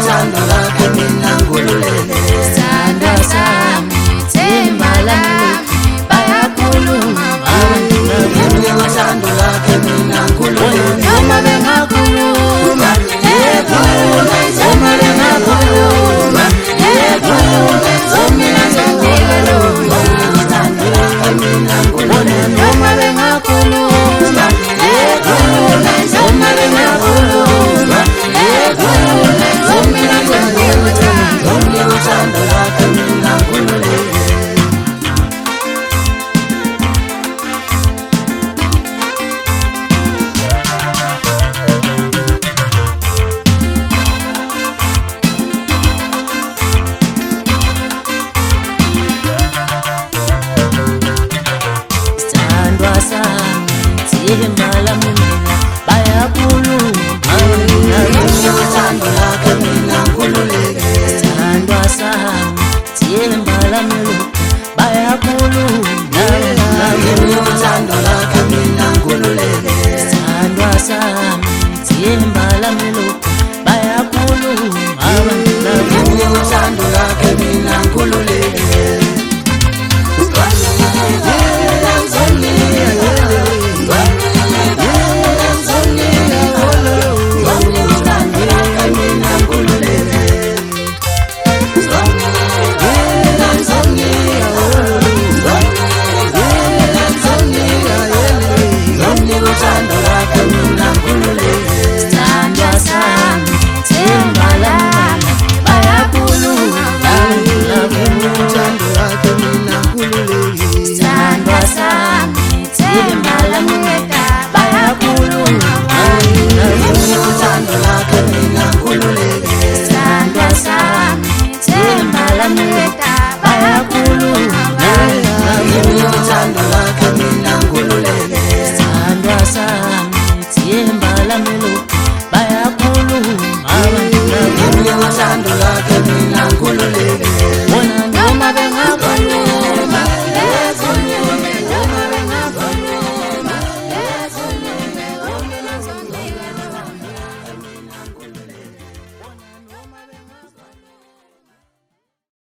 uthando lakhe mina ngululeke Sithandwa sami themba lami bayakhuluma Ngemnye uthando lakhe mina ngululeke noma bengakhuluma Noma bengakhuluma mina ngizonikela Uthando lakhe mina ngululeke noma bengakhuluma Noma bengakhuluma mina ngizonikela Ngemnye uthando lakhe mina ngululeke Sithandwa sami themba lami bayakhuluma Ngemnye uthando lakhe mina ngululeke Sithandwa sami themba lami bayakhuluma Ngemnye uthando lakhe mina ngululeke Sithandwa sami themba lami bayakhuluma Ngemnye uthando lakhe mina ngululeke Uthando lakhe mina ngululeke Sithandwa sami themba lami bayakhuluma Uthando lakhe mina ngululeke Sithandwa sami themba lami bayakhuluma Uthando lakhe mina ngululeke Sithandwa sami themba lami bayakhuluma Uthando lakhe mina ngululeke Sithandwa sami themba lami bayakhuluma Uthando lakhe mina ngululeke